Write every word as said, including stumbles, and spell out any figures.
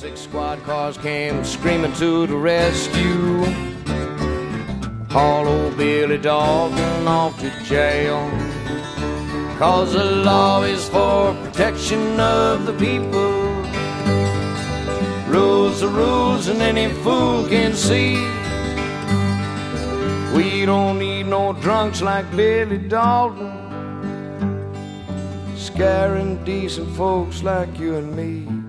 Six squad cars came screaming to the rescue. Haul old Billy Dalton off to jail. Cause the law is for protection of the people. Rules are rules and any fool can see. We don't need no drunks like Billy Dalton, scaring decent folks like you and me.